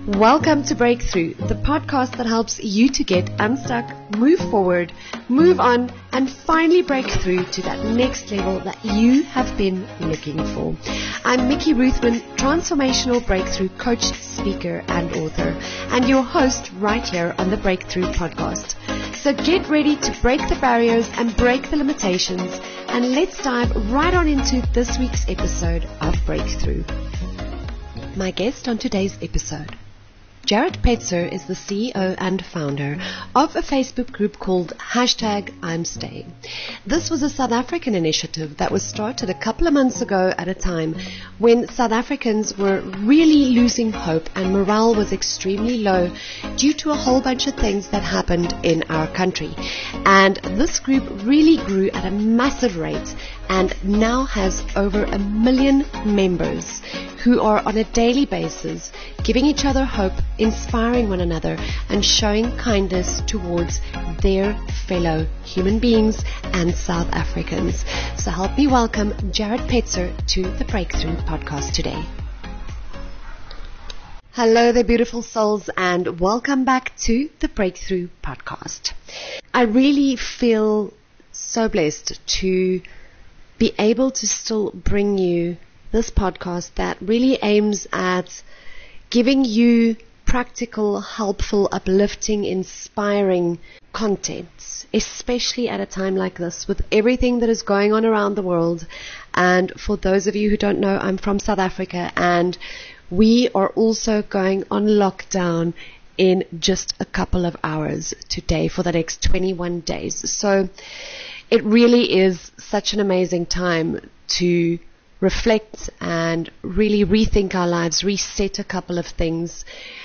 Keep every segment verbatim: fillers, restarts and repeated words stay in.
Welcome to Breakthrough, the podcast that helps you to get unstuck, move forward, move on, and finally break through to that next level that you have been looking for. I'm Mickey Ruthman, transformational breakthrough coach, speaker, and author, and your host right here on the Breakthrough podcast. So get ready to break the barriers and break the limitations, and let's dive right on into this week's episode of Breakthrough. My guest on today's episode, Jared Petzer, is the C E O and founder of a Facebook group called Hashtag I'm Staying. This was a South African initiative that was started a couple of months ago at a time when South Africans were really losing hope and morale was extremely low due to a whole bunch of things that happened in our country. And this group really grew at a massive rate and now has over a million members who are on a daily basis giving each other hope, inspiring one another, and showing kindness towards their fellow human beings and South Africans. So help me welcome Jared Petzer to the Breakthrough podcast today. Hello there, beautiful souls, and welcome back to the Breakthrough podcast. I really feel so blessed to be able to still bring you this podcast that really aims at giving you practical, helpful, uplifting, inspiring content, especially at a time like this with everything that is going on around the world. And for those of you who don't know, I'm from South Africa, and we are also going on lockdown in just a couple of hours today for the next twenty-one days. So it really is such an amazing time to reflect and really rethink our lives, reset a couple of things,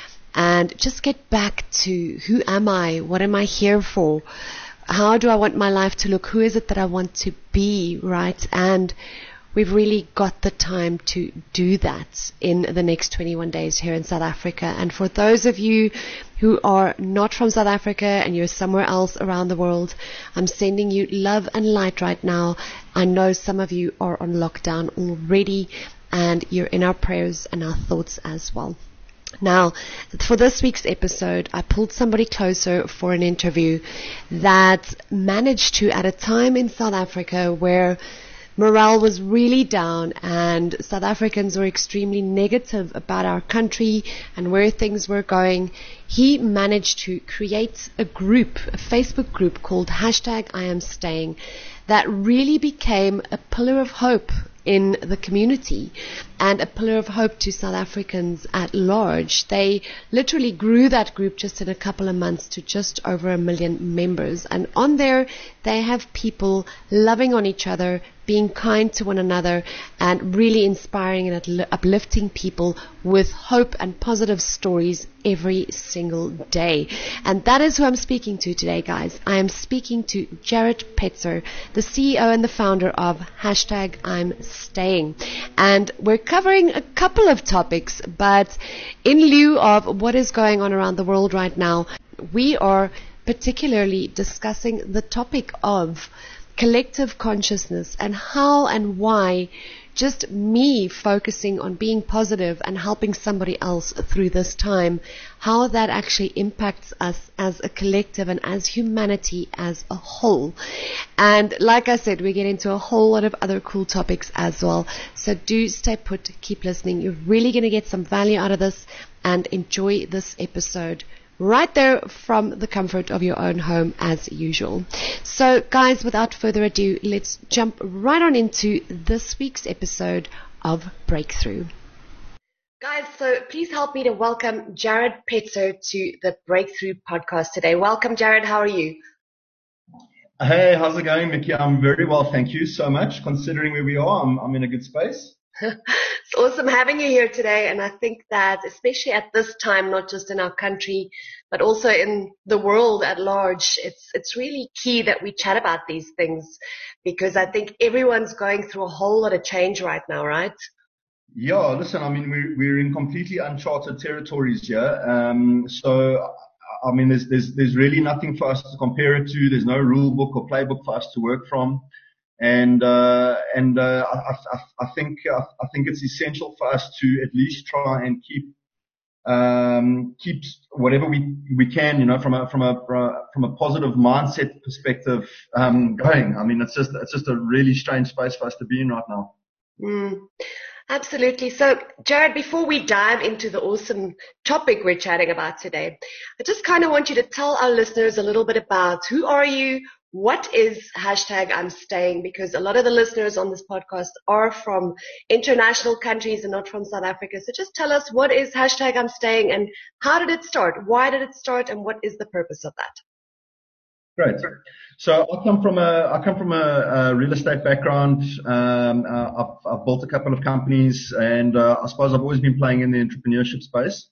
and just get back to who am I? What am I here for? How do I want my life to look? Who is it that I want to be, right? And we've really got the time to do that in the next twenty-one days here in South Africa. And for those of you who are not from South Africa and you're somewhere else around the world, I'm sending you love and light right now. I know some of you are on lockdown already, and you're in our prayers and our thoughts as well. Now, for this week's episode, I pulled somebody closer for an interview that managed to, at a time in South Africa where morale was really down and South Africans were extremely negative about our country and where things were going, he managed to create a group, a Facebook group called Hashtag I Am Staying, that really became a pillar of hope in the community and a pillar of hope to South Africans at large. They literally grew that group just in a couple of months to just over a million members. And on there, they have people loving on each other, being kind to one another, and really inspiring and uplifting people with hope and positive stories every single day. And that is who I'm speaking to today, guys. I am speaking to Jared Petzer, the C E O and the founder of Hashtag I'm Staying. And we're covering a couple of topics, but in lieu of what is going on around the world right now, we are particularly discussing the topic of collective consciousness and how and why just me focusing on being positive and helping somebody else through this time, how that actually impacts us as a collective and as humanity as a whole. And like I said, we get into a whole lot of other cool topics as well. So do stay put, keep listening. You're really going to get some value out of this, and enjoy this episode right there from the comfort of your own home as usual. So guys, without further ado, let's jump right on into this week's episode of Breakthrough. Guys, so please help me to welcome Jared Petzer to the Breakthrough podcast today. Welcome, Jared. How are you? Hey, how's it going, Mickey? I'm very well, thank you so much. Considering where we are, I'm, I'm in a good space. It's awesome having you here today, and I think that especially at this time, not just in our country, but also in the world at large, it's it's really key that we chat about these things, because I think everyone's going through a whole lot of change right now, right? Yeah, listen, I mean, we're, we're in completely uncharted territories here. Um, so, I mean, there's, there's, there's really nothing for us to compare it to. There's no rule book or playbook for us to work from. And, uh, and, uh, I, I, I think, I think it's essential for us to at least try and keep um, keep whatever we, we can, you know, from a, from a, from a positive mindset perspective, um, going. I mean, it's just, it's just a really strange space for us to be in right now. Mm, absolutely. So, Jared, before we dive into the awesome topic we're chatting about today, I just kind of want you to tell our listeners a little bit about who are you, what is hashtag I'm staying, because a lot of the listeners on this podcast are from international countries and not from South Africa. So just tell us, what is hashtag I'm staying and how did it start? Why did it start and what is the purpose of that? Great. So I come from a I come from a, a real estate background. Um, uh, I've, I've built a couple of companies, and uh, I suppose I've always been playing in the entrepreneurship space.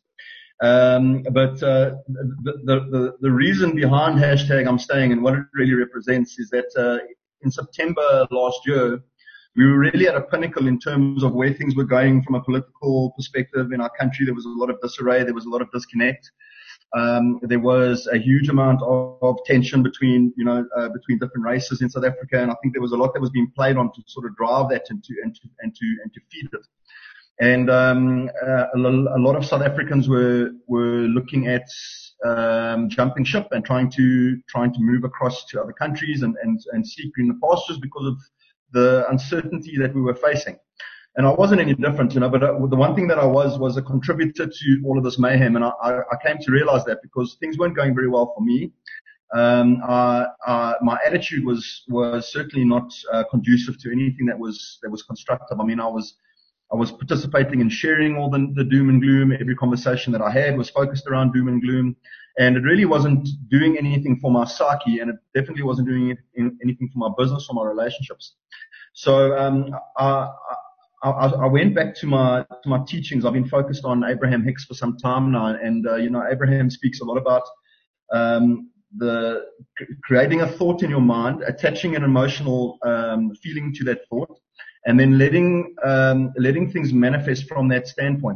Um, but uh, the, the the the reason behind hashtag I'm staying and what it really represents is that uh, in September last year, we were really at a pinnacle in terms of where things were going from a political perspective in our country. There was a lot of disarray. There was a lot of disconnect. Um, there was a huge amount of, of tension between, you know, uh, between different races in South Africa, and I think there was a lot that was being played on to sort of drive that and to and to and to, and to feed it. And um, uh, a, a lot of South Africans were were looking at um, jumping ship and trying to trying to move across to other countries and and and seek greener pastures because of the uncertainty that we were facing. And I wasn't any different, you know, but the one thing that I was, was a contributor to all of this mayhem. And I, I came to realize that because things weren't going very well for me. Um, uh, uh, my attitude was, was certainly not uh, conducive to anything that was, that was constructive. I mean, I was, I was participating in sharing all the, the doom and gloom. Every conversation that I had was focused around doom and gloom. And it really wasn't doing anything for my psyche, and it definitely wasn't doing anything for my business or my relationships. So, um, I, I, I went back to my to my teachings. I've been focused on Abraham Hicks for some time now, and uh, you know, Abraham speaks a lot about um, the creating a thought in your mind, attaching an emotional um, feeling to that thought, and then letting um, letting things manifest from that standpoint.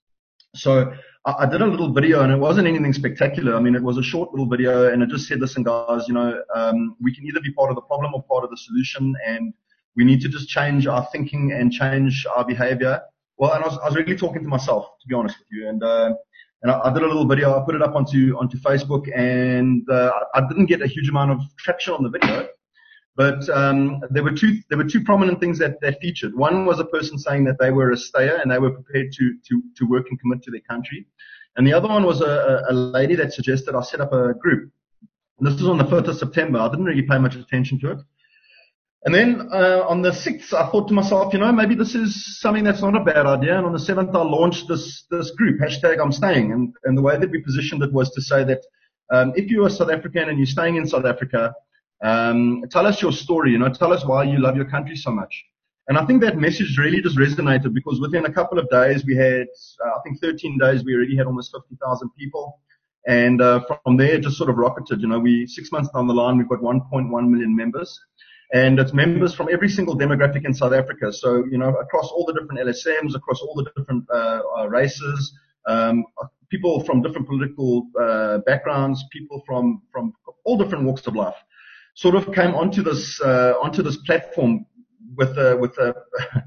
So I, I did a little video, and it wasn't anything spectacular. I mean, it was a short little video, and it just said, "Listen, guys, you know, um, we can either be part of the problem or part of the solution, and we need to just change our thinking and change our behavior." Well, and I was, I was really talking to myself, to be honest with you. And, uh, and I, I did a little video. I put it up onto, onto Facebook, and, uh, I didn't get a huge amount of traction on the video, but, um, there were two, there were two prominent things that, that featured. One was a person saying that they were a stayer and they were prepared to, to, to work and commit to their country. And the other one was a, a lady that suggested I set up a group. And this was on the fifth of September. I didn't really pay much attention to it. And then uh, on the sixth, I thought to myself, you know, maybe this is something that's not a bad idea. And on the seventh, I launched this this group, hashtag I'm staying. And, and the way that we positioned it was to say that um, if you're a South African and you're staying in South Africa, um, tell us your story, you know, tell us why you love your country so much. And I think that message really just resonated, because within a couple of days, we had, uh, I think thirteen days, we already had almost fifty thousand people. And uh, from there, it just sort of rocketed. You know, we six months down the line, we've got one point one million members. And it's members from every single demographic in South Africa. So, you know, across all the different L S Ms, across all the different uh, uh, races, um, people from different political uh, backgrounds, people from, from all different walks of life, sort of came onto this uh, onto this platform with a, with a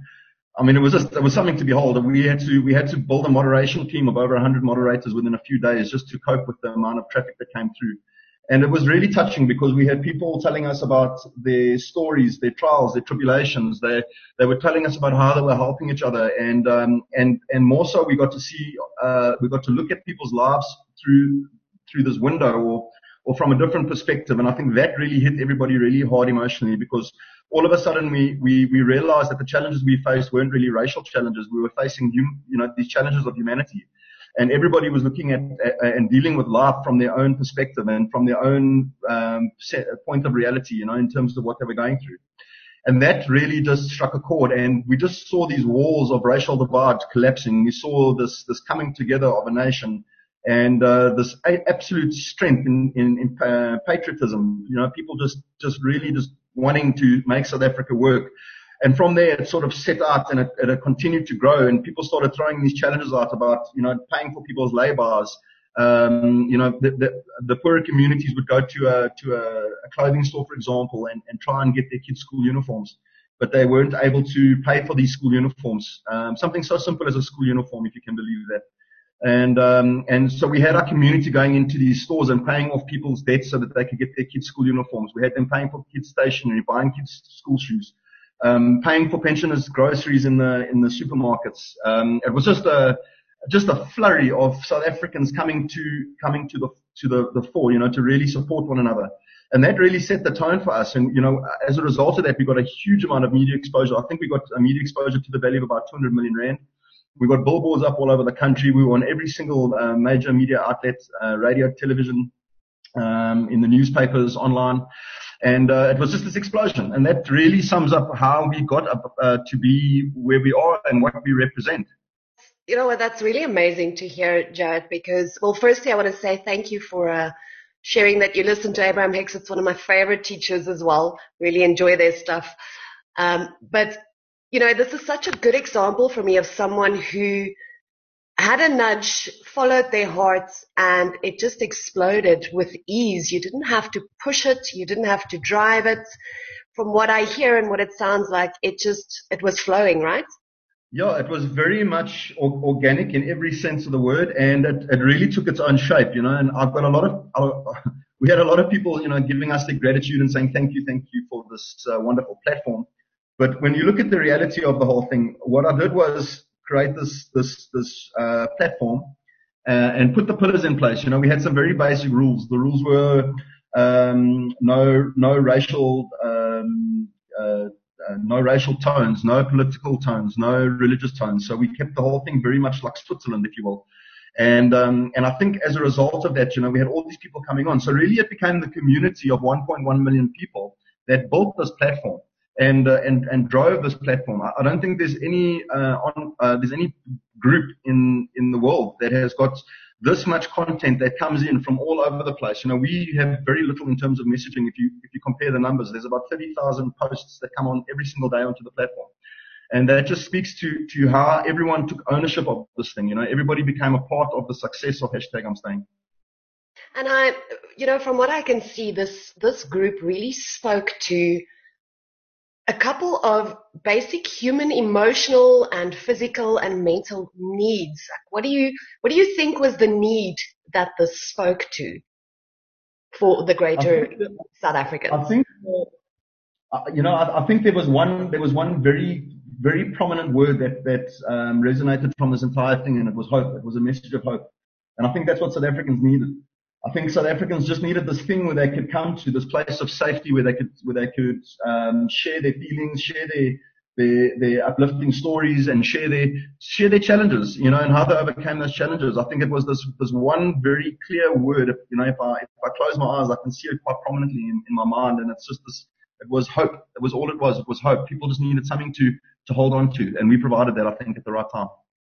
I mean, it was just, it was something to behold. We had to we had to build a moderation team of over one hundred moderators within a few days just to cope with the amount of traffic that came through. And it was really touching, because we had people telling us about their stories, their trials, their tribulations. They they were telling us about how they were helping each other, and um, and and more so, we got to see, uh, we got to look at people's lives through through this window, or or from a different perspective. And I think that really hit everybody really hard emotionally, because all of a sudden we we we realized that the challenges we faced weren't really racial challenges. We were facing hum, you know these challenges of humanity. And everybody was looking at uh, and dealing with life from their own perspective and from their own um, set, point of reality, you know, in terms of what they were going through. And that really just struck a chord. And we just saw these walls of racial divide collapsing. We saw this this coming together of a nation, and uh, this a- absolute strength in, in, in uh, patriotism. You know, people just just really just wanting to make South Africa work. And from there, it sort of set out, and it, it continued to grow. And people started throwing these challenges out about, you know, paying for people's labours. Um, you know, the, the, the poorer communities would go to a to a, a clothing store, for example, and, and try and get their kids' school uniforms, but they weren't able to pay for these school uniforms. Um, something so simple as a school uniform, if you can believe that. And, um, and so we had our community going into these stores and paying off people's debts so that they could get their kids' school uniforms. We had them paying for kids' stationery, buying kids' school shoes, um, paying for pensioners' groceries in the, in the supermarkets. Um, it was just a, just a flurry of South Africans coming to, coming to the, to the, the fore, you know, to really support one another. And that really set the tone for us. And, you know, as a result of that, we got a huge amount of media exposure. I think we got a media exposure to the value of about two hundred million rand. We got billboards up all over the country. We were on every single uh, major media outlet, uh, radio, television, um, in the newspapers, online. And uh, it was just this explosion. And that really sums up how we got up uh, to be where we are and what we represent. You know what, that's really amazing to hear, Jared, because, well, firstly, I want to say thank you for uh, sharing that you listen to Abraham Hicks. It's one of my favorite teachers as well. Really enjoy their stuff. Um, but You know, this is such a good example for me of someone who had a nudge, followed their hearts, and it just exploded with ease. You didn't have to push it. You didn't have to drive it. From what I hear and what it sounds like, it just, it was flowing, right? Yeah, it was very much organic in every sense of the word, and it, it really took its own shape, you know, and I've got a lot of, uh, we had a lot of people, you know, giving us their gratitude and saying, thank you, thank you for this uh, wonderful platform. But when you look at the reality of the whole thing, what I did was create this this this uh, platform uh, and put the pillars in place. You know, we had some very basic rules. The rules were um, no no racial um, uh, uh, no racial tones, no political tones, no religious tones. So we kept the whole thing very much like Switzerland, if you will. And um, and I think as a result of that, you know, we had all these people coming on. So really, it became the community of one point one million people that built this platform. And, uh, and, and drove this platform. I, I don't think there's any, uh, on, uh, there's any group in, in the world that has got this much content that comes in from all over the place. You know, we have very little in terms of messaging. If you, if you compare the numbers, there's about thirty thousand posts that come on every single day onto the platform. And that just speaks to, to how everyone took ownership of this thing. You know, everybody became a part of the success of hashtag I'm Staying. And I, you know, from what I can see, this, this group really spoke to a couple of basic human emotional and physical and mental needs. What do you, what do you think was the need that this spoke to for the greater that, South Africans? I think, uh, you know, I, I think there was one, there was one very, very prominent word that, that, um, resonated from this entire thing, and it was hope. It was a message of hope. And I think that's what South Africans needed. I think South Africans just needed this thing where they could come to this place of safety, where they could, where they could um, share their feelings, share their, their their uplifting stories, and share their share their challenges, you know, and how they overcame those challenges. I think it was this this one very clear word. You know, if I if I close my eyes, I can see it quite prominently in, in my mind, and it's just this. It was hope. It was all it was. It was hope. People just needed something to to hold on to, and we provided that, I think, at the right time.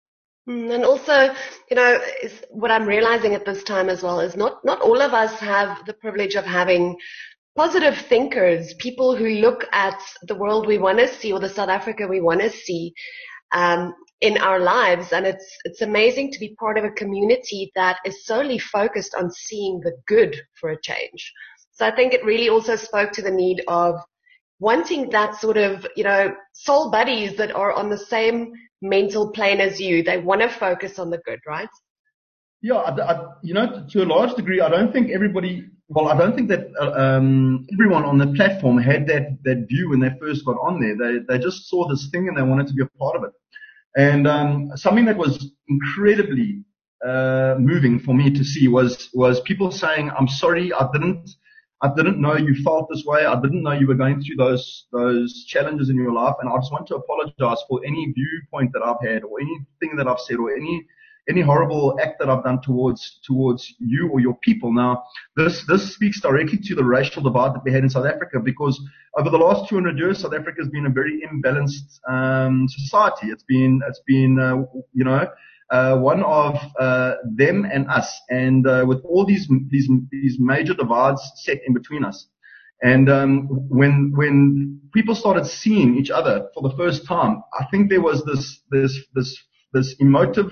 And also, you know, is what I'm realizing at this time as well is not, not all of us have the privilege of having positive thinkers, people who look at the world we want to see or the South Africa we want to see um, in our lives. And it's, it's amazing to be part of a community that is solely focused on seeing the good for a change. So I think it really also spoke to the need of wanting that sort of, you know, soul buddies that are on the same mental plane as you. They want to focus on the good, right? Yeah, I, I, you know, to a large degree, I don't think everybody, well, I don't think that uh, um, everyone on the platform had that, that view when they first got on there. They, they just saw this thing and they wanted to be a part of it. And um, something that was incredibly uh, moving for me to see was, was people saying, I'm sorry, I didn't, I didn't know you felt this way. I didn't know you were going through those those challenges in your life, and I just want to apologize for any viewpoint that I've had, or anything that I've said, or any any horrible act that I've done towards towards you or your people. Now, this this speaks directly to the racial divide that we had in South Africa, because over the last two hundred years, South Africa has been a very imbalanced um, society. It's been it's been uh, you know. Uh, one of uh, them and us, and uh, with all these these these major divides set in between us, and um, when when people started seeing each other for the first time, I think there was this this this this emotive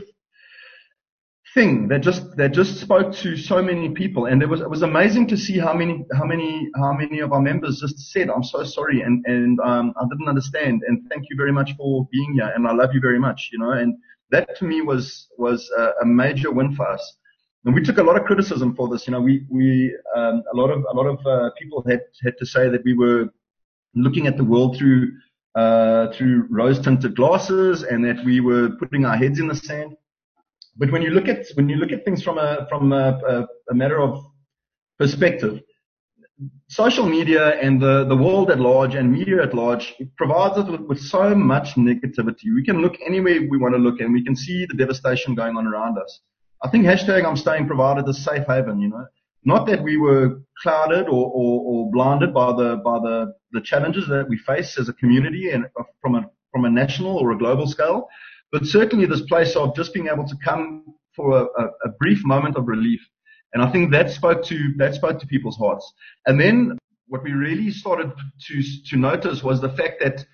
thing that just that just spoke to so many people, and it was it was amazing to see how many how many how many of our members just said, "I'm so sorry," and and um, I didn't understand, and thank you very much for being here, and I love you very much, you know, and that to me was, was a, a major win for us. And we took a lot of criticism for this. You know, we, we, um, a lot of, a lot of, uh, people had, had to say that we were looking at the world through, uh, through rose tinted glasses and that we were putting our heads in the sand. But when you look at, when you look at things from a, from a, a, a matter of perspective, social media and the, the world at large and media at large provides us with, with so much negativity. We can look anywhere we want to look and we can see the devastation going on around us. I think hashtag I'm staying provided a safe haven, you know, not that we were clouded or, or, or blinded by the, by the, the challenges that we face as a community and from a, from a national or a global scale, but certainly this place of just being able to come for a, a, a brief moment of relief. And I think that spoke to, that spoke to people's hearts. And then what we really started to, to notice was the fact that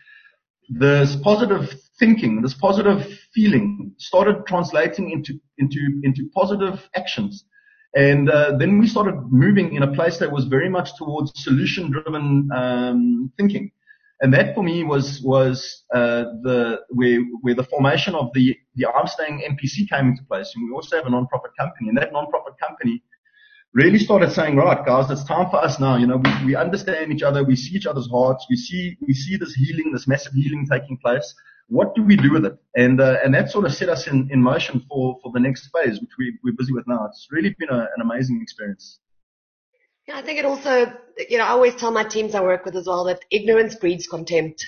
this positive thinking, this positive feeling started translating into, into, into positive actions. And, uh, then we started moving in a place that was very much towards solution driven, um, thinking. And that for me was, was, uh, the, where, where the formation of the, the I'm Staying N P C came into place. And we also have a non-profit company, and that non-profit company really started saying, right, guys, it's time for us now. You know, we, we understand each other. We see each other's hearts. We see, we see this healing, this massive healing taking place. What do we do with it? And, uh, and that sort of set us in, in motion for, for the next phase, which we, we're busy with now. It's really been a, an amazing experience. Yeah, I think it also, you know, I always tell my teams I work with as well that ignorance breeds contempt.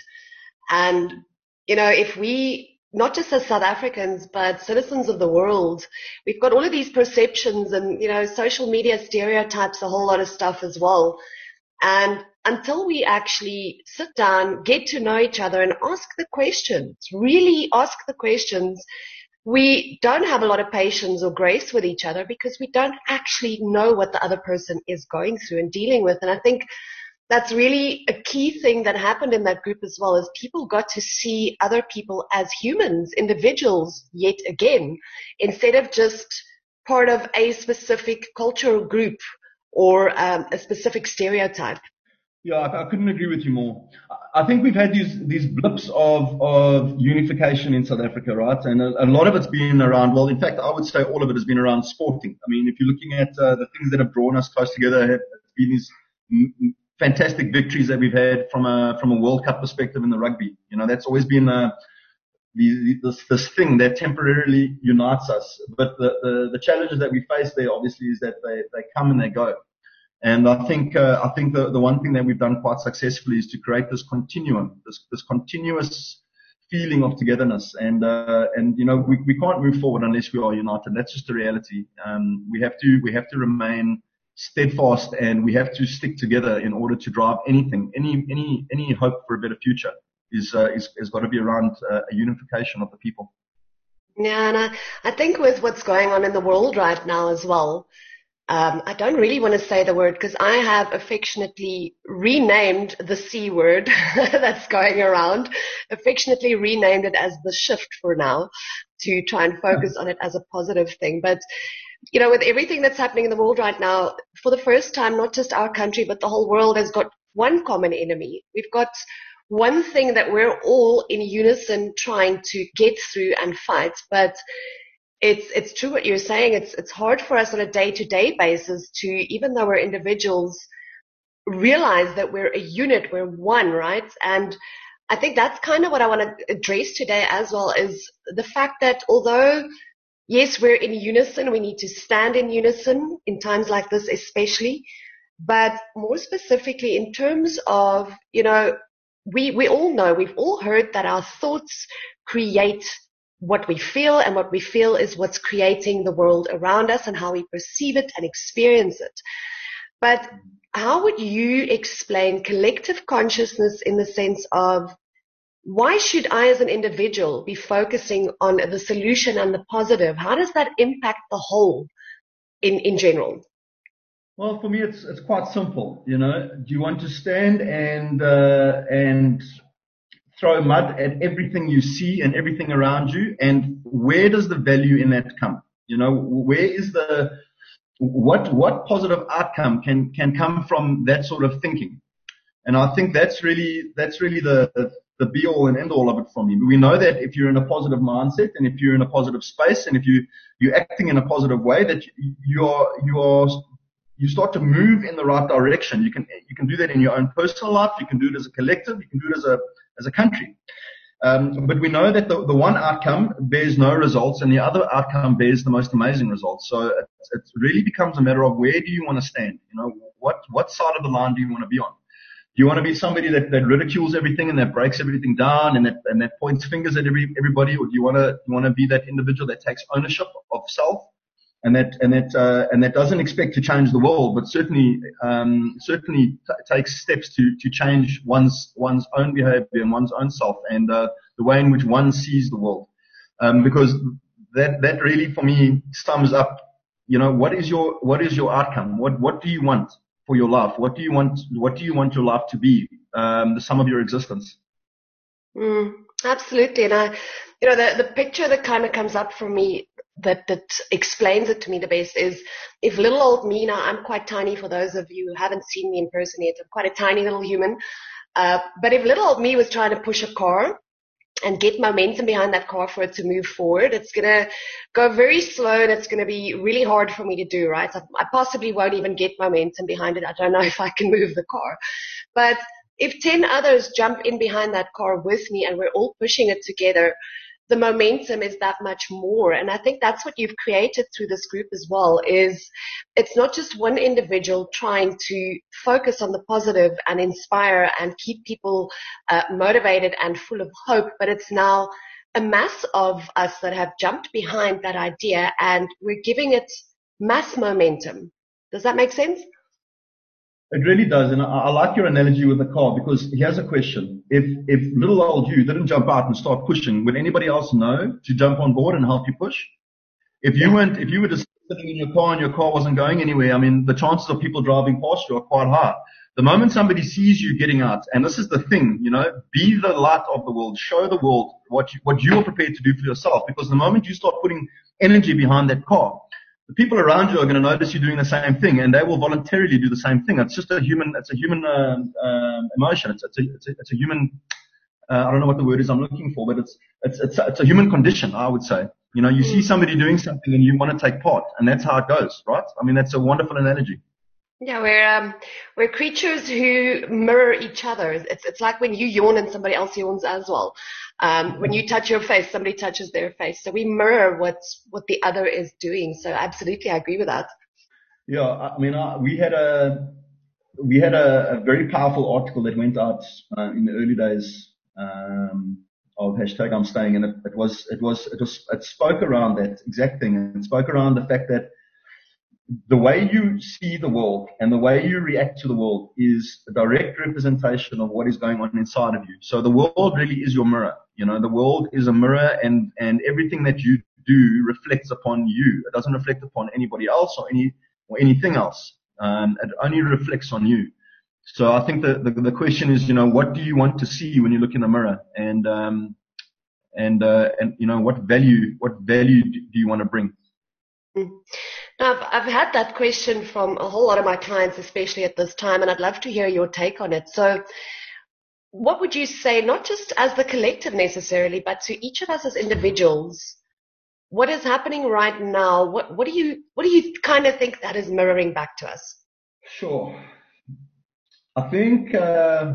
And, you know, if we, not just as South Africans, but citizens of the world, we've got all of these perceptions and, you know, social media stereotypes, a whole lot of stuff as well. And until we actually sit down, get to know each other and ask the questions, really ask the questions, we don't have a lot of patience or grace with each other because we don't actually know what the other person is going through and dealing with. And I think that's really a key thing that happened in that group as well, is people got to see other people as humans, individuals, yet again, instead of just part of a specific cultural group or um, a specific stereotype. Yeah, I, I couldn't agree with you more. I think we've had these, these blips of, of unification in South Africa, right? And a, a lot of it's been around, well, in fact, I would say all of it has been around sporting. I mean, if you're looking at uh, the things that have drawn us close together, have been these m- fantastic victories that we've had from a, from a World Cup perspective in the rugby. You know, that's always been uh, the, this, this thing that temporarily unites us. But the, the, the challenges that we face there, obviously, is that they, they come and they go. And I think, uh, I think the, the one thing that we've done quite successfully is to create this continuum, this, this continuous feeling of togetherness. And, uh, and, you know, we, we can't move forward unless we are united. That's just the reality. Um, we have to, we have to remain steadfast and we have to stick together in order to drive anything, any, any, any hope for a better future is, uh, is, is got to be around uh, a unification of the people. Yeah. And I, I think with what's going on in the world right now as well, Um, I don't really want to say the word because I have affectionately renamed the C word that's going around, affectionately renamed it as the shift for now to try and focus on it as a positive thing. But, you know, with everything that's happening in the world right now, for the first time, not just our country, but the whole world has got one common enemy. We've got one thing that we're all in unison trying to get through and fight, but It's, it's true what you're saying. It's, it's hard for us on a day-to-day basis to, even though we're individuals, realize that we're a unit, we're one, right? And I think that's kind of what I want to address today as well, is the fact that although, yes, we're in unison, we need to stand in unison in times like this especially, but more specifically in terms of, you know, we, we all know, we've all heard that our thoughts create what we feel, and what we feel is what's creating the world around us and how we perceive it and experience it. But how would you explain collective consciousness in the sense of why should I as an individual be focusing on the solution and the positive? How does that impact the whole in, in general? Well, for me, it's, it's quite simple. You know, do you want to stand and, uh, and, throw mud at everything you see and everything around you, and where does the value in that come? You know, where is the, what, what positive outcome can, can come from that sort of thinking? And I think that's really, that's really the, the, the be all and end all of it for me. But we know that if you're in a positive mindset and if you're in a positive space and if you, you're acting in a positive way, that you are, you are, you start to move in the right direction. You can, you can do that in your own personal life. You can do it as a collective. You can do it as a, as a country. Um, but we know that the, the one outcome bears no results and the other outcome bears the most amazing results. So it, it really becomes a matter of where do you want to stand? You know, what, what side of the line do you want to be on? Do you want to be somebody that, that ridicules everything and that breaks everything down and that, and that points fingers at every, everybody? Or do you want to, you want to be that individual that takes ownership of self and that, and that, uh, and that doesn't expect to change the world, but certainly, um, certainly t- takes steps to, to change one's, one's own behavior and one's own self and, uh, the way in which one sees the world. Um, because that, that really for me sums up, you know, what is your, what is your outcome? What, what do you want for your life? What do you want, what do you want your life to be? Um, the sum of your existence. Mm, absolutely. And I, you know, the, the picture that kind of comes up for me that, that explains it to me the best is if little old me, now I'm quite tiny for those of you who haven't seen me in person yet, I'm quite a tiny little human. Uh, but if little old me was trying to push a car and get momentum behind that car for it to move forward, it's going to go very slow and it's going to be really hard for me to do, right? I, I possibly won't even get momentum behind it. I don't know if I can move the car. But if ten others jump in behind that car with me and we're all pushing it together, the momentum is that much more. And I think that's what you've created through this group as well, is it's not just one individual trying to focus on the positive and inspire and keep people uh, motivated and full of hope, but it's now a mass of us that have jumped behind that idea and we're giving it mass momentum. Does that make sense? It really does, and I, I like your analogy with the car because here's a question. If if little old you didn't jump out and start pushing, would anybody else know to jump on board and help you push? If you weren't, if you were just sitting in your car and your car wasn't going anywhere, I mean, the chances of people driving past you are quite high. The moment somebody sees you getting out, and this is the thing, you know, be the light of the world, show the world what you, what you are prepared to do for yourself, because the moment you start putting energy behind that car, the people around you are going to notice you're doing the same thing, and they will voluntarily do the same thing. It's just a human, it's a human uh, um, emotion. It's, it's, a, it's, a, it's a human. Uh, I don't know what the word is I'm looking for, but it's it's it's a, it's a human condition, I would say. You know, you see somebody doing something and you want to take part, and that's how it goes, right? I mean, that's a wonderful analogy. Yeah, we're um, we're creatures who mirror each other. It's it's like when you yawn and somebody else yawns as well. Um, when you touch your face, somebody touches their face. So we mirror what's what the other is doing. So absolutely, I agree with that. Yeah, I mean, uh, we had a we had a, a very powerful article that went out uh, in the early days um, of hashtag I'm Staying, and it, it was it was it was it spoke around that exact thing, and it spoke around the fact that the way you see the world and the way you react to the world is a direct representation of what is going on inside of you. So the world really is your mirror. You know, the world is a mirror, and, and everything that you do reflects upon you. It doesn't reflect upon anybody else or any, or anything else. Um, it only reflects on you. So I think the, the, the question is, you know, what do you want to see when you look in the mirror? And, um, and, uh, and, you know, what value, what value do you want to bring? Mm. Now, I've, I've had that question from a whole lot of my clients, especially at this time, and I'd love to hear your take on it. So what would you say, not just as the collective necessarily, but to each of us as individuals, what is happening right now? What, what do you, what do you kind of think that is mirroring back to us? Sure. I think, uh,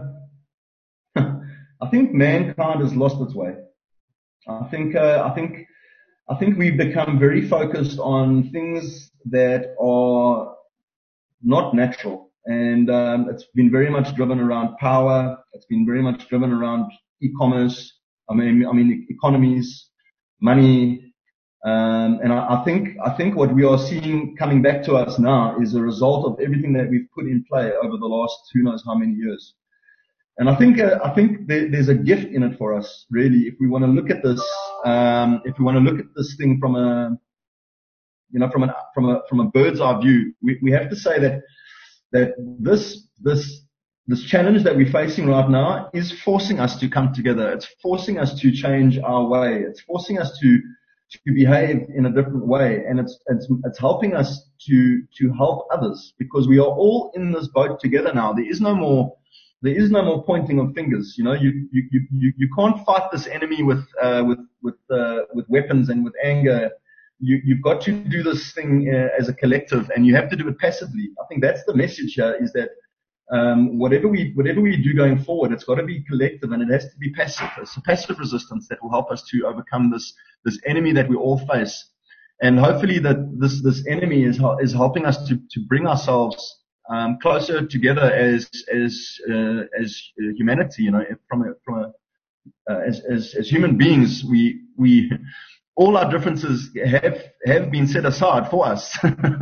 I think mankind has lost its way. I think, uh, I think, I think we've become very focused on things that are not natural, and um, it's been very much driven around power. It's been very much driven around e-commerce. I mean, I mean economies, money, um, and I, I think I think what we are seeing coming back to us now is a result of everything that we've put in play over the last who knows how many years. And I think uh, I think there, there's a gift in it for us, really, if we want to look at this. Um, if we want to look at this thing from a, you know, from an from a from a bird's eye view, we, we have to say that that this this this challenge that we're facing right now is forcing us to come together. It's forcing us to change our way. It's forcing us to to behave in a different way, and it's it's it's helping us to to help others, because we are all in this boat together now. There is no more. there is no more pointing of fingers. You know, you you you you can't fight this enemy with uh, with with uh, with weapons and with anger. You you've got to do this thing uh, as a collective, and you have to do it passively. I think that's the message here: is that um, whatever we whatever we do going forward, it's got to be collective, and it has to be passive. It's a passive resistance that will help us to overcome this this enemy that we all face, and hopefully that this this enemy is is helping us to to bring ourselves Um, closer together as as uh, as uh, humanity, you know, from a from a uh, as as as human beings, we we all our differences have have been set aside for us.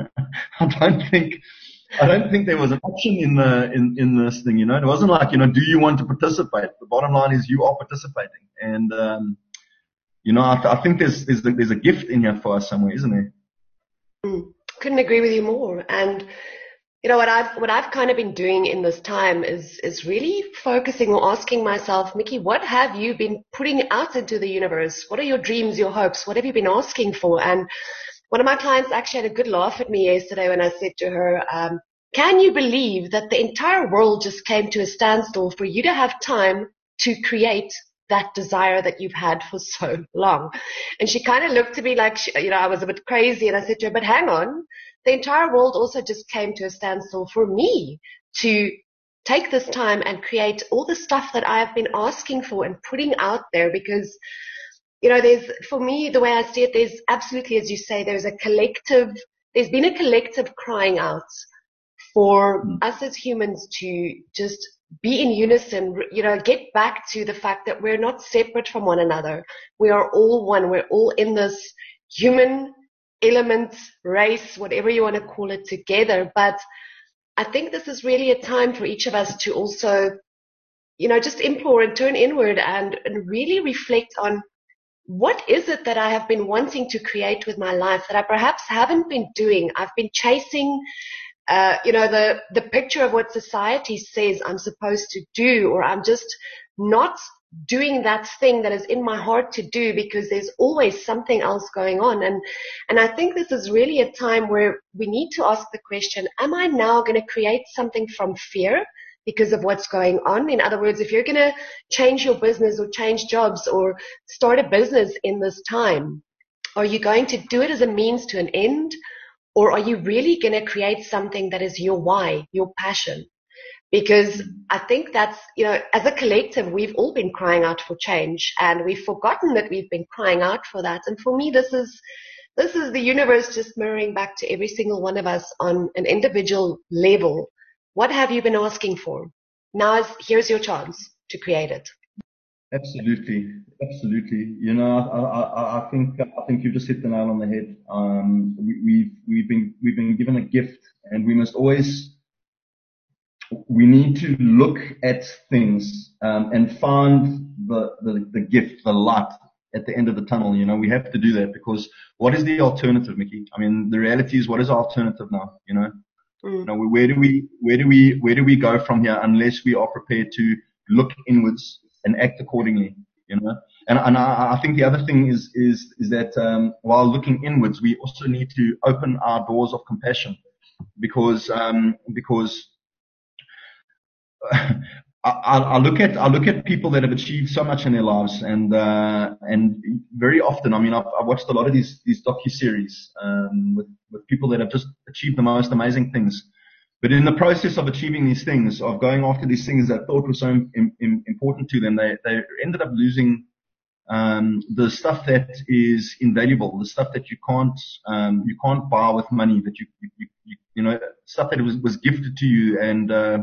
I don't think I don't think there was an option in the in in this thing, you know. It wasn't like, you know, do you want to participate? The bottom line is you are participating, and um, you know, I, th- I think there's there's a, there's a gift in here for us somewhere, isn't there? Mm, couldn't agree with you more. And you know, what I've, what I've kind of been doing in this time is, is really focusing or asking myself, Mickey, what have you been putting out into the universe? What are your dreams, your hopes? What have you been asking for? And one of my clients actually had a good laugh at me yesterday when I said to her, um, can you believe that the entire world just came to a standstill for you to have time to create that desire that you've had for so long? And she kind of looked at me like, she, you know, I was a bit crazy, and I said to her, but hang on. The entire world also just came to a standstill for me to take this time and create all the stuff that I have been asking for and putting out there, because, you know, there's, for me, the way I see it, there's absolutely, as you say, there's a collective, there's been a collective crying out for us as humans to just be in unison, you know, get back to the fact that we're not separate from one another. We are all one. We're all in this human element, race, whatever you want to call it, together. But I think this is really a time for each of us to also, you know, just implore and turn inward and, and really reflect on what is it that I have been wanting to create with my life that I perhaps haven't been doing. I've been chasing, uh, you know, the, the picture of what society says I'm supposed to do, or I'm just not doing that thing that is in my heart to do because there's always something else going on. And, and I think this is really a time where we need to ask the question, am I now going to create something from fear because of what's going on? In other words, if you're going to change your business or change jobs or start a business in this time, are you going to do it as a means to an end? Or are you really going to create something that is your why, your passion? Because I think that's, you know, as a collective, we've all been crying out for change, and we've forgotten that we've been crying out for that. And for me, this is, this is the universe just mirroring back to every single one of us on an individual level. What have you been asking for? Now is, here's your chance to create it. Absolutely, absolutely. You know, I, I, I think I think you just hit the nail on the head. Um, we, we've we've been we've been given a gift, and we must always we need to look at things um, and find the, the the gift, the light at the end of the tunnel. You know, we have to do that, because what is the alternative, Mickey? I mean, the reality is, what is our alternative now? You know, mm. you know, where do we where do we where do we go from here unless we are prepared to look inwards and act accordingly, you know. And, and I, I think the other thing is is is that um, while looking inwards, we also need to open our doors of compassion, because um, because I, I look at I look at people that have achieved so much in their lives, and uh, and very often, I mean, I've, I've watched a lot of these these docuseries um, with with people that have just achieved the most amazing things. But in the process of achieving these things, of going after these things that thought were so im- im- important to them, they, they ended up losing um, the stuff that is invaluable, the stuff that you can't um, you can't buy with money, that you you, you, you know, stuff that was, was gifted to you, and uh,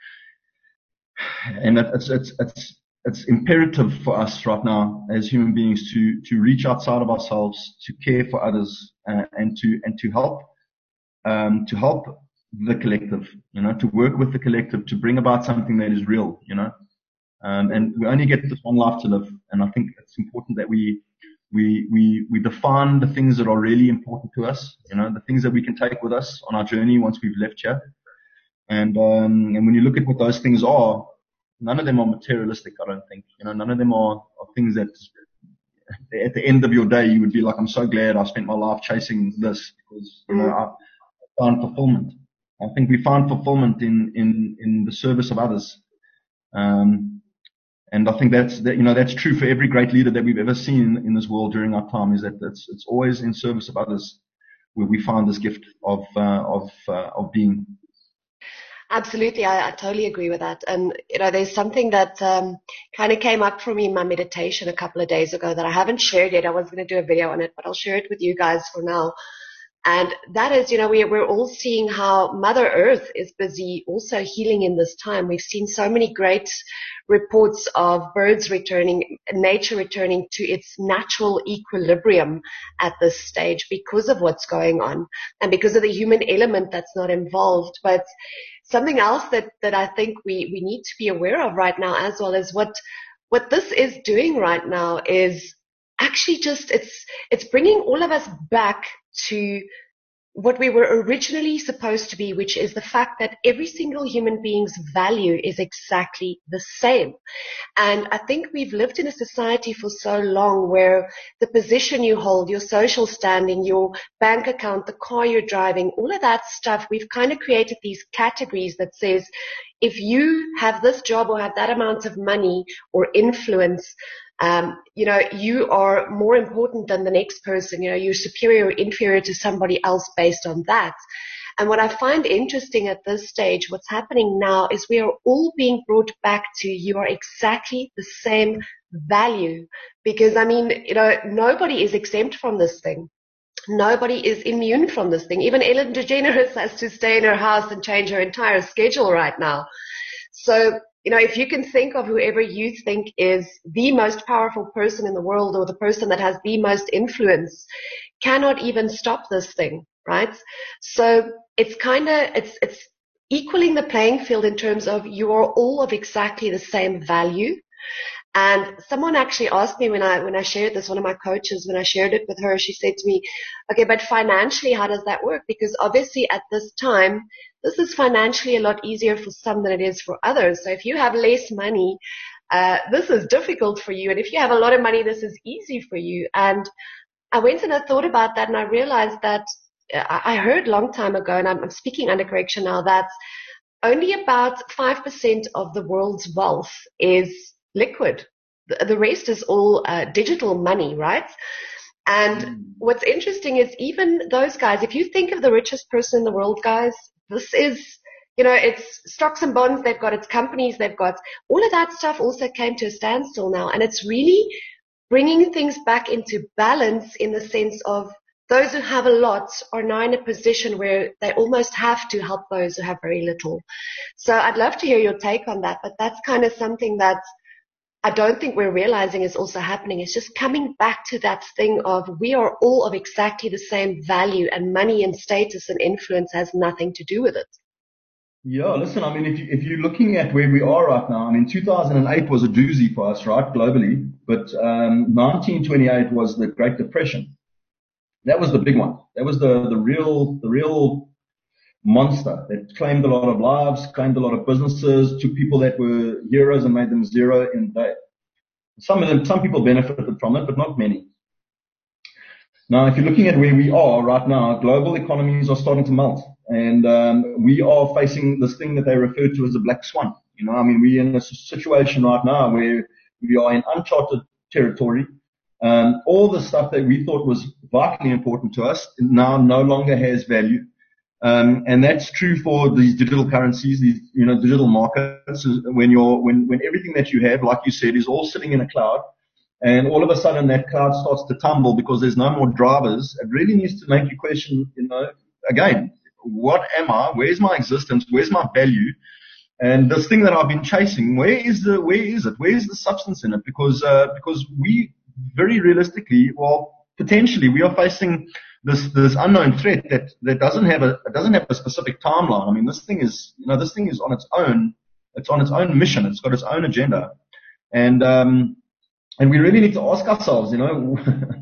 and it's it's it's it's imperative for us right now as human beings to to reach outside of ourselves, to care for others, uh, and to and to help um, to help. the collective, you know, to work with the collective to bring about something that is real, you know, um, and we only get this one life to live. And I think it's important that we, we, we, we define the things that are really important to us, you know, the things that we can take with us on our journey once we've left here. And, um, and when you look at what those things are, none of them are materialistic, I don't think, you know, none of them are, are things that at the end of your day, you would be like, I'm so glad I spent my life chasing this, because, you know, I found fulfillment. I think we find fulfillment in, in, in the service of others. Um, and I think that's, that, you know, that's true for every great leader that we've ever seen in this world during our time, is that it's, it's always in service of others where we find this gift of, uh, of, uh, of being. Absolutely. I, I totally agree with that. And, you know, there's something that um, kind of came up for me in my meditation a couple of days ago that I haven't shared yet. I was going to do a video on it, but I'll share it with you guys for now. And that is, you know, we, we're all seeing how Mother Earth is busy also healing in this time. We've seen so many great reports of birds returning, nature returning to its natural equilibrium at this stage because of what's going on and because of the human element that's not involved. But something else that, that I think we, we need to be aware of right now as well is what, what this is doing right now is actually just, it's, it's bringing all of us back to what we were originally supposed to be, which is the fact that every single human being's value is exactly the same. And I think we've lived in a society for so long where the position you hold, your social standing, your bank account, the car you're driving, all of that stuff, we've kind of created these categories that says, if you have this job or have that amount of money or influence, Um, you know, you are more important than the next person. You know, you're superior or inferior to somebody else based on that. And what I find interesting at this stage, what's happening now is we are all being brought back to you are exactly the same value. Because, I mean, you know, nobody is exempt from this thing. Nobody is immune from this thing. Even Ellen DeGeneres has to stay in her house and change her entire schedule right now. So, you know, if you can think of whoever you think is the most powerful person in the world or the person that has the most influence cannot even stop this thing, right? So it's kind of, it's, it's equaling the playing field in terms of you are all of exactly the same value. And someone actually asked me when I, when I shared this, one of my coaches, when I shared it with her, she said to me, okay, but financially, how does that work? Because obviously at this time, this is financially a lot easier for some than it is for others. So if you have less money, uh, this is difficult for you. And if you have a lot of money, this is easy for you. And I went and I thought about that and I realized that uh, I heard a long time ago, and I'm, I'm speaking under correction now, that only about five percent of the world's wealth is liquid. The, the rest is all uh, digital money, right? And mm. what's interesting is even those guys, if you think of the richest person in the world, guys, this is, you know, it's stocks and bonds, they've got its companies, they've got all of that stuff also came to a standstill now. And it's really bringing things back into balance in the sense of those who have a lot are now in a position where they almost have to help those who have very little. So I'd love to hear your take on that, but that's kind of something that I don't think we're realizing is also happening. It's just coming back to that thing of we are all of exactly the same value, and money and status and influence has nothing to do with it. Yeah, listen, I mean, if, you, if you're looking at where we are right now, I mean, two thousand eight was a doozy for us, right, globally, but um, nineteen twenty-eight was the Great Depression. That was the big one. That was the, the real, the real monster that claimed a lot of lives, claimed a lot of businesses, took people that were heroes and made them zero in a day. Some of them, some people benefited from it, but not many. Now, if you're looking at where we are right now, global economies are starting to melt, and um, we are facing this thing that they refer to as a black swan. You know, I mean, we're in a situation right now where we are in uncharted territory. Um, all the stuff that we thought was vitally important to us now no longer has value. Um, and that's true for these digital currencies, these, you know, digital markets. When you're, when, when everything that you have, like you said, is all sitting in a cloud, and all of a sudden that cloud starts to tumble because there's no more drivers, it really needs to make you question, you know, again, what am I? Where's my existence? Where's my value? And this thing that I've been chasing, where is the, where is it? Where is the substance in it? Because, uh, because we very realistically, well, potentially we are facing this, this unknown threat that, that doesn't have a, doesn't have a specific timeline. I mean, this thing is, you know, this thing is on its own, it's on its own mission. It's got its own agenda. And, um, and we really need to ask ourselves, you know,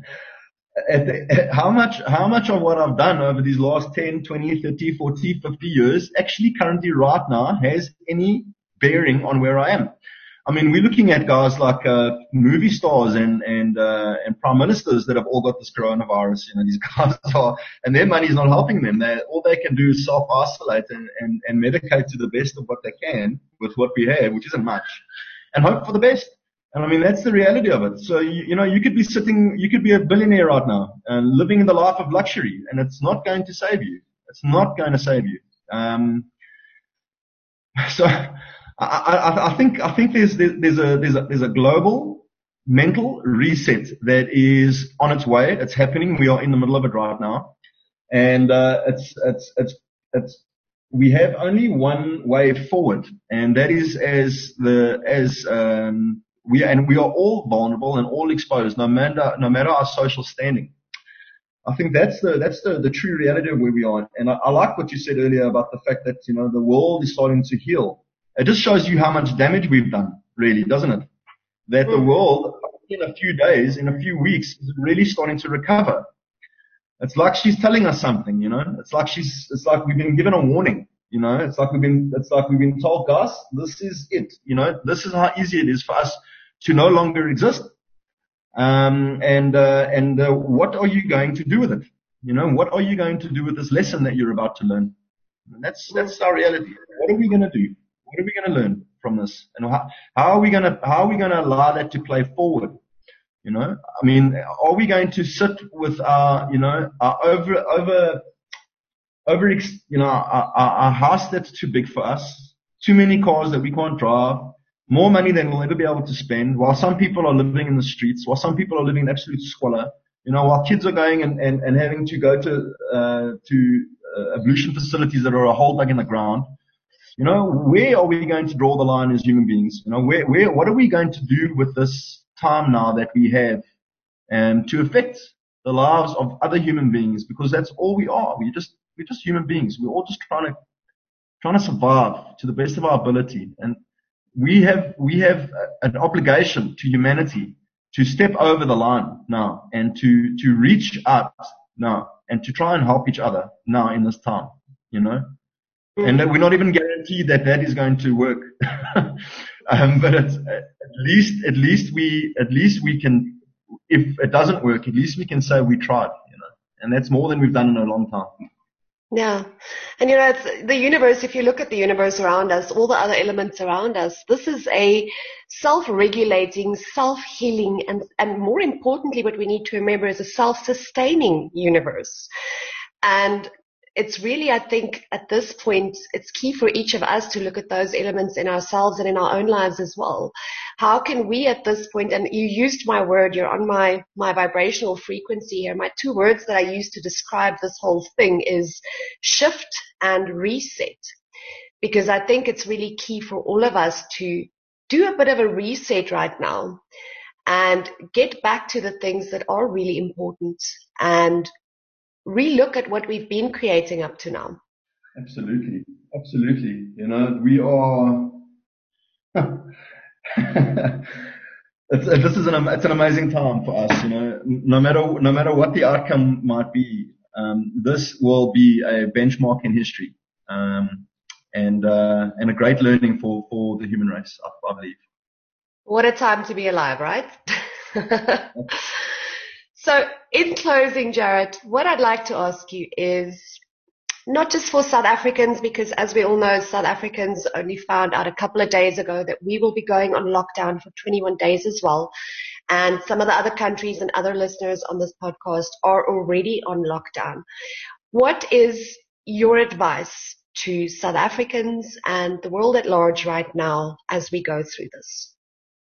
at the, at how much, how much of what I've done over these last ten, twenty, thirty, forty, fifty years actually currently right now has any bearing on where I am. I mean, we're looking at guys like uh, movie stars and and uh, and prime ministers that have all got this coronavirus. You know, these guys are, and their money's not helping them. They all they can do is self-isolate and, and and medicate to the best of what they can with what we have, which isn't much, and hope for the best. And I mean, that's the reality of it. So you, you know, you could be sitting, you could be a billionaire right now and living the life of luxury, and it's not going to save you. It's not going to save you. Um, so. I, I, I think I think there's there's a there's a there's a global mental reset that is on its way. It's happening. We are in the middle of it right now, and uh, it's it's it's it's we have only one way forward, and that is as the as um, we and we are all vulnerable and all exposed, no matter no matter our social standing. I think that's the that's the, the true reality of where we are, and I, I like what you said earlier about the fact that you know the world is starting to heal. It just shows you how much damage we've done, really, doesn't it? That the world, in a few days, in a few weeks, is really starting to recover. It's like she's telling us something, you know. It's like she's, it's like we've been given a warning, you know. It's like we've been, it's like we've been told, guys, this is it, you know. This is how easy it is for us to no longer exist. Um, and uh, and uh, what are you going to do with it? You know, what are you going to do with this lesson that you're about to learn? And that's that's our reality. What are we going to do? What are we going to learn from this? And how, how are we going to, how are we going to allow that to play forward? You know, I mean, are we going to sit with our, you know, our over, over, over, you know, our, our, our house that's too big for us, too many cars that we can't drive, more money than we'll ever be able to spend, while some people are living in the streets, while some people are living in absolute squalor, you know, while kids are going and, and, and having to go to, uh, to uh, ablution facilities that are a hole dug in the ground. You know, where are we going to draw the line as human beings? You know, where, where, what are we going to do with this time now that we have, um, to affect the lives of other human beings? Because that's all we are. We're just, we're just human beings. We're all just trying to, trying to survive to the best of our ability. And we have, we have an obligation to humanity to step over the line now and to, to reach out now and to try and help each other now in this time, you know. And we're not even guaranteed that that is going to work. um, but it's, at least, at least we, at least we can, if it doesn't work, at least we can say we tried, you know, and that's more than we've done in a long time. Yeah. And you know, it's the universe, if you look at the universe around us, all the other elements around us, this is a self-regulating, self-healing, and, and more importantly, what we need to remember is a self-sustaining universe. And it's really, I think, at this point, it's key for each of us to look at those elements in ourselves and in our own lives as well. How can we at this point, and you used my word, you're on my, my vibrational frequency here. My two words that I use to describe this whole thing is shift and reset. Because I think it's really key for all of us to do a bit of a reset right now and get back to the things that are really important and relook at what we've been creating up to now. Absolutely. Absolutely. You know, we are, it's, this is an, it's an amazing time for us, you know, no matter, no matter what the outcome might be, um, this will be a benchmark in history, um, and, uh, and a great learning for, for the human race, I, I believe. What a time to be alive, right? So in closing, Jared, what I'd like to ask you is not just for South Africans, because as we all know, South Africans only found out a couple of days ago that we will be going on lockdown for twenty-one days as well. And some of the other countries and other listeners on this podcast are already on lockdown. What is your advice to South Africans and the world at large right now as we go through this?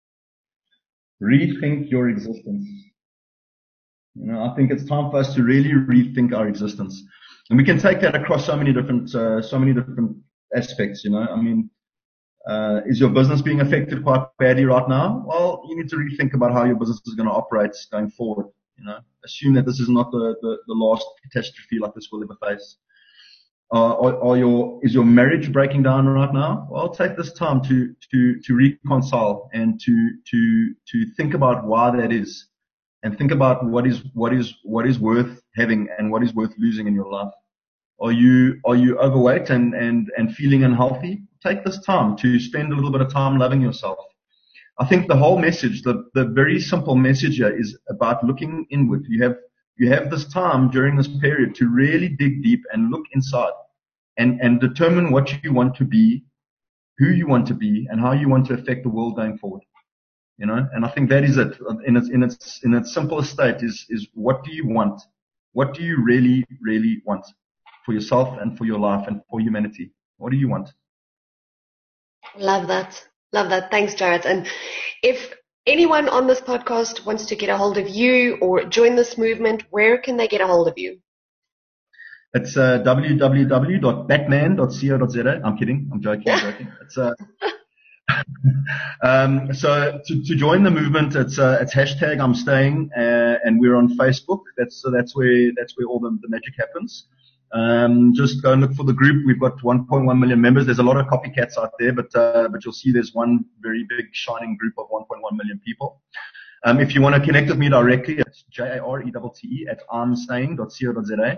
Rethink your existence. You know, I think it's time for us to really rethink our existence, and we can take that across so many different, uh, so many different aspects. You know, I mean, uh, is your business being affected quite badly right now? Well, you need to rethink about how your business is going to operate going forward. You know, assume that this is not the the, the last catastrophe like this will ever face. Uh, or, or your is your marriage breaking down right now? Well, take this time to to to reconcile and to to to think about why that is. And think about what is what is what is worth having and what is worth losing in your life. Are you are you overweight and and and feeling unhealthy? Take this time to spend a little bit of time loving yourself. I think the whole message, the, the very simple message here is about looking inward. You have, you have this time during this period to really dig deep and look inside and, and determine what you want to be, who you want to be, and how you want to affect the world going forward. You know, and I think that is it in its, in its, in its simplest state is, is what do you want? What do you really, really want for yourself and for your life and for humanity? What do you want? Love that. Love that. Thanks, Jared. And if anyone on this podcast wants to get a hold of you or join this movement, where can they get a hold of you? It's uh, w w w dot batman dot co dot z a. I'm kidding. I'm joking. I'm joking. It's uh, um, so to, to join the movement, it's uh, it's hashtag I'm staying, uh, and we're on Facebook. That's so that's where that's where all the, the magic happens. Um, just go and look for the group. We've got one point one million members. There's a lot of copycats out there, but uh, but you'll see there's one very big shining group of one point one million people. Um, if you want to connect with me directly, it's J A R E T T E at armstaying dot co dot z a.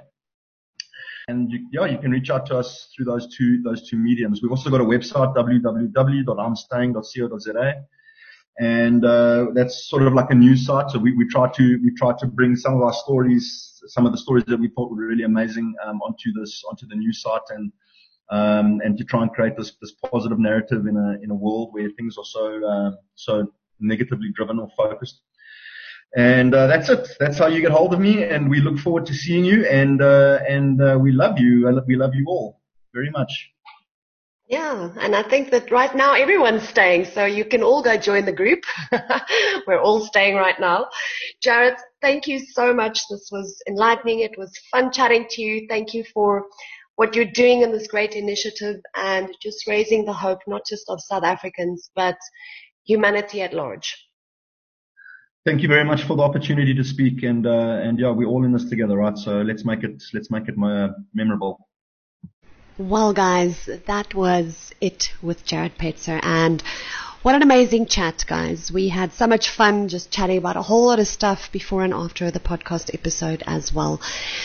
And you, yeah, you can reach out to us through those two, those two mediums. We've also got a website, w w w dot armstaying dot co dot z a. And, uh, that's sort of like a news site. So we, we try to, we try to bring some of our stories, some of the stories that we thought were really amazing, um, onto this, onto the news site and, um, and to try and create this, this positive narrative in a, in a world where things are so, uh, so negatively driven or focused. And uh, that's it. That's how you get hold of me. And we look forward to seeing you. And uh, and uh, we love you. We love you all very much. Yeah, and I think that right now everyone's staying, so you can all go join the group. We're all staying right now. Jared, thank you so much. This was enlightening. It was fun chatting to you. Thank you for what you're doing in this great initiative and just raising the hope, not just of South Africans, but humanity at large. Thank you very much for the opportunity to speak, and uh, and yeah, we're all in this together, right? So let's make it let's make it uh, memorable. Well, guys, that was it with Jared Petzer, and what an amazing chat, guys. We had so much fun just chatting about a whole lot of stuff before and after the podcast episode as well.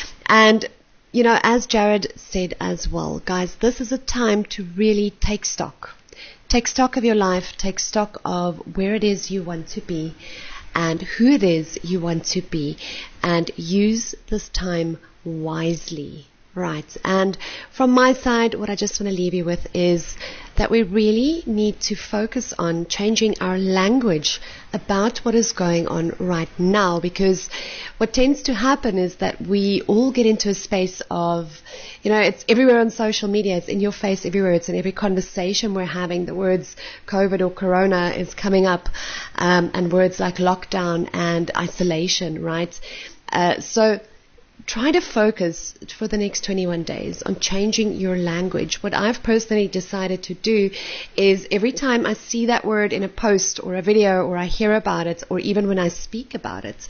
And you know, as Jared said as well, guys, this is a time to really take stock. Take stock of your life. Take stock of where it is you want to be and who it is you want to be, and use this time wisely, right? And from my side, what I just want to leave you with is that we really need to focus on changing our language about what is going on right now, because what tends to happen is that we all get into a space of, you know, it's everywhere on social media, it's in your face everywhere, it's in every conversation we're having. The words COVID or Corona is coming up, um, and words like lockdown and isolation, right? Uh, so try to focus for the next twenty-one days on changing your language. What I've personally decided to do is every time I see that word in a post or a video, or I hear about it, or even when I speak about it,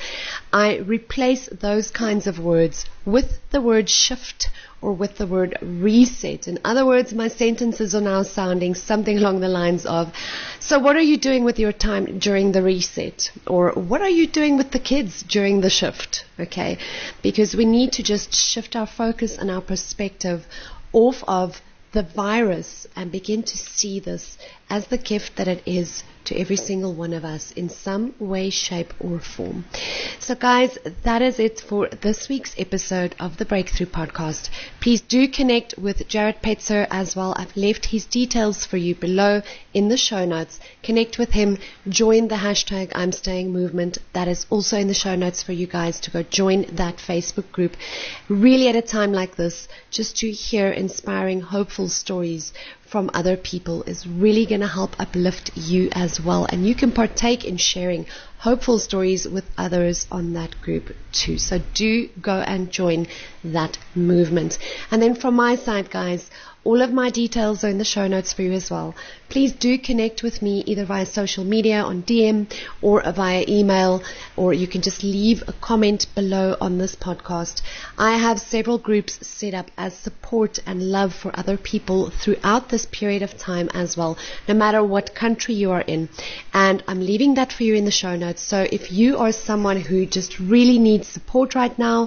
I replace those kinds of words with the word shift or with the word reset. In other words, my sentences are now sounding something along the lines of, so what are you doing with your time during the reset? Or what are you doing with the kids during the shift? Okay, because we need to just shift our focus and our perspective off of the virus and begin to see this as the gift that it is to every single one of us in some way, shape, or form. So guys, that is it for this week's episode of the Breakthrough Podcast. Please do connect with Jared Petzer as well. I've left his details for you below in the show notes. Connect with him. Join the hashtag I'm Staying movement. That is also in the show notes for you guys to go join that Facebook group. Really, at a time like this, just to hear inspiring, hopeful stories from other people is really going to help uplift you as well. And you can partake in sharing hopeful stories with others on that group too. So do go and join that movement. And then from my side, guys, all of my details are in the show notes for you as well. Please do connect with me either via social media on D M or via email, or you can just leave a comment below on this podcast. I have several groups set up as support and love for other people throughout this period of time as well, no matter what country you are in. And I'm leaving that for you in the show notes. So if you are someone who just really needs support right now,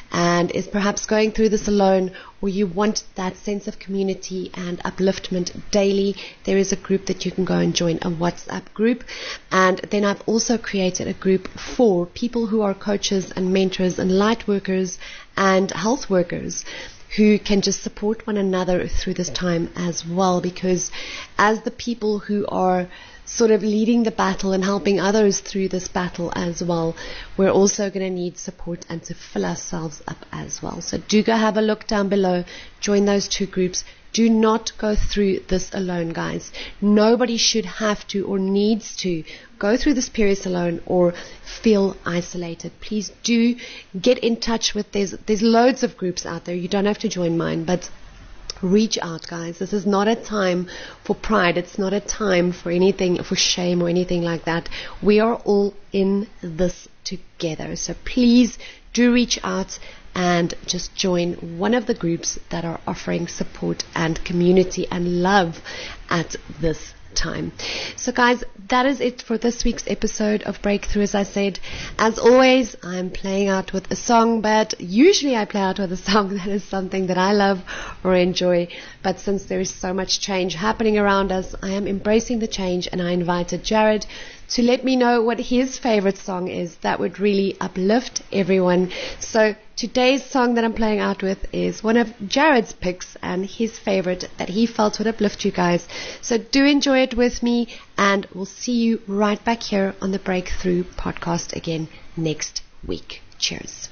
and is perhaps going through this alone, or you want that sense of community and upliftment daily, there is a group that you can go and join, a WhatsApp group. And then I've also created a group for people who are coaches and mentors and light workers and health workers who can just support one another through this time as well, because as the people who are sort of leading the battle and helping others through this battle as well, we're also going to need support and to fill ourselves up as well. So do go have a look down below, join those two groups. Do not go through this alone, guys. Nobody should have to or needs to go through this period alone or feel isolated. Please do get in touch with, there's, there's loads of groups out there. You don't have to join mine, but reach out, guys. This is not a time for pride. It's not a time for anything, for shame or anything like that. We are all in this together. So please do reach out and just join one of the groups that are offering support and community and love at this time. So guys, that is it for this week's episode of Breakthrough. As I said, as always, I'm playing out with a song, but usually I play out with a song that is something that I love or enjoy. But since there is so much change happening around us, I am embracing the change, and I invited Jared to let me know what his favorite song is that would really uplift everyone. So today's song that I'm playing out with is one of Jared's picks and his favorite that he felt would uplift you guys. So do enjoy it with me, and we'll see you right back here on the Breakthrough podcast again next week. Cheers.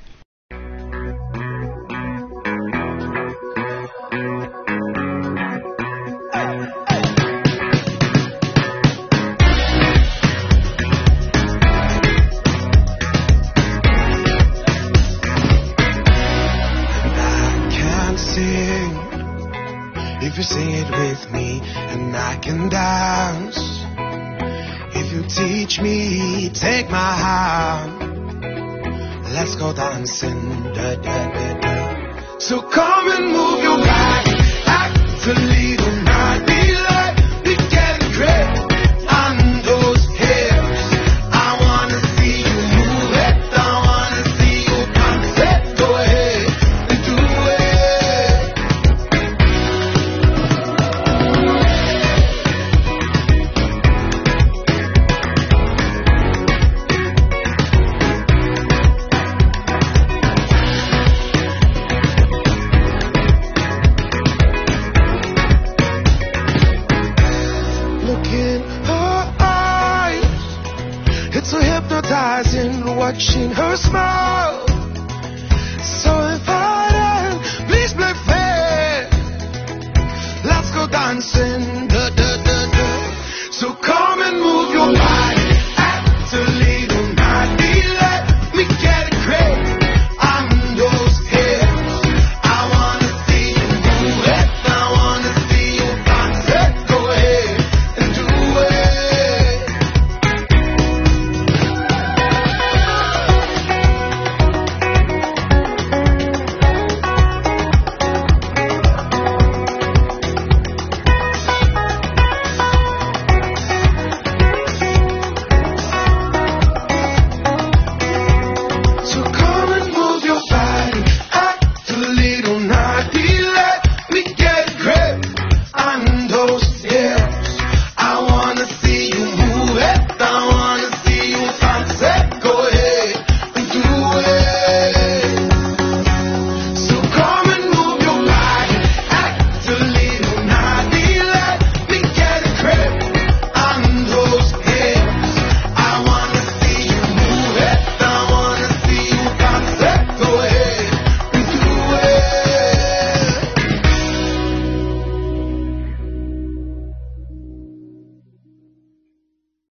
If you sing it with me, and I can dance. If you teach me, take my hand, let's go dancing, da, da, da, da. So come and move your body, act a little naughty, like we getting great on those hips. I wanna see you move it, I wanna see you dance it. Go ahead and do it. Watching her smile, so inviting, please play fair. Let's go dancing.